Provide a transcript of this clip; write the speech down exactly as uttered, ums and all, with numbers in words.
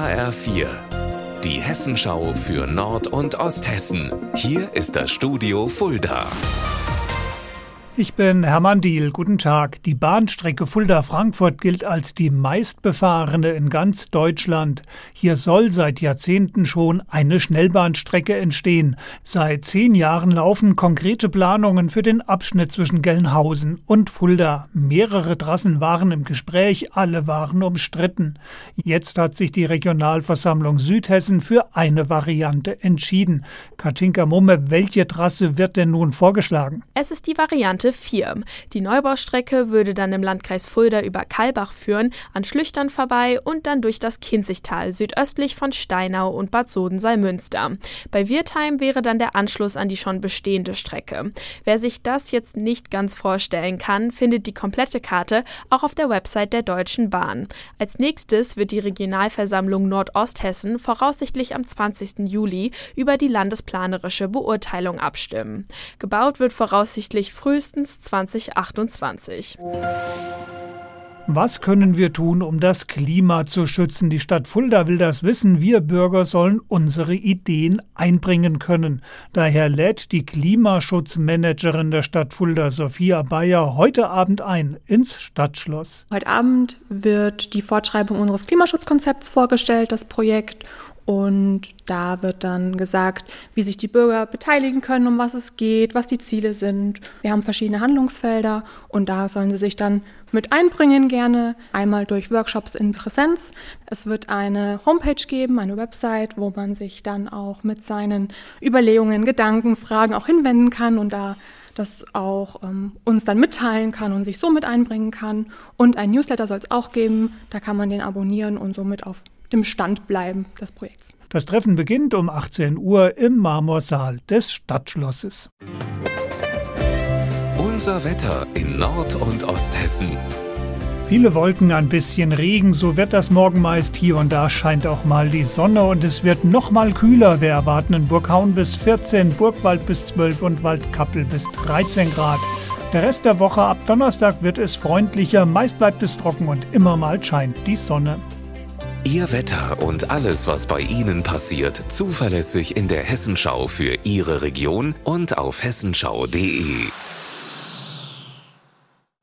H R vier, die Hessenschau für Nord- und Osthessen. Hier ist das Studio Fulda. Ich bin Hermann Diehl. Guten Tag. Die Bahnstrecke Fulda-Frankfurt gilt als die meistbefahrene in ganz Deutschland. Hier soll seit Jahrzehnten schon eine Schnellbahnstrecke entstehen. Seit zehn Jahren laufen konkrete Planungen für den Abschnitt zwischen Gelnhausen und Fulda. Mehrere Trassen waren im Gespräch, alle waren umstritten. Jetzt hat sich die Regionalversammlung Südhessen für eine Variante entschieden. Katinka Mumme, welche Trasse wird denn nun vorgeschlagen? Es ist die Variante vier. Die Neubaustrecke würde dann im Landkreis Fulda über Kalbach führen, an Schlüchtern vorbei und dann durch das Kinzigtal südöstlich von Steinau und Bad Soden-Salmünster. Bei Wirtheim wäre dann der Anschluss an die schon bestehende Strecke. Wer sich das jetzt nicht ganz vorstellen kann, findet die komplette Karte auch auf der Website der Deutschen Bahn. Als nächstes wird die Regionalversammlung Nordosthessen voraussichtlich am zwanzigsten Juli über die landesplanerische Beurteilung abstimmen. Gebaut wird voraussichtlich frühestens zwanzig achtundzwanzig. Was können wir tun, um das Klima zu schützen? Die Stadt Fulda will das wissen. Wir Bürger sollen unsere Ideen einbringen können. Daher lädt die Klimaschutzmanagerin der Stadt Fulda, Sophia Bayer, heute Abend ein ins Stadtschloss. Heute Abend wird die Fortschreibung unseres Klimaschutzkonzepts vorgestellt, das Projekt. Und da wird dann gesagt, wie sich die Bürger beteiligen können, um was es geht, was die Ziele sind. Wir haben verschiedene Handlungsfelder und da sollen sie sich dann mit einbringen gerne. Einmal durch Workshops in Präsenz. Es wird eine Homepage geben, eine Website, wo man sich dann auch mit seinen Überlegungen, Gedanken, Fragen auch hinwenden kann und da das auch ähm, uns dann mitteilen kann und sich so mit einbringen kann. Und ein Newsletter soll es auch geben, da kann man den abonnieren und somit auf dem Stand bleiben des Projekts. Das Treffen beginnt um achtzehn Uhr im Marmorsaal des Stadtschlosses. Unser Wetter in Nord- und Osthessen. Viele Wolken, ein bisschen Regen, so wird das morgen meist. Hier und da scheint auch mal die Sonne und es wird noch mal kühler. Wir erwarten in Burghaun bis vierzehn, Burgwald bis zwölf und Waldkappel bis dreizehn Grad. Der Rest der Woche ab Donnerstag wird es freundlicher, meist bleibt es trocken und immer mal scheint die Sonne. Ihr Wetter und alles, was bei Ihnen passiert, zuverlässig in der Hessenschau für Ihre Region und auf hessenschau punkt de.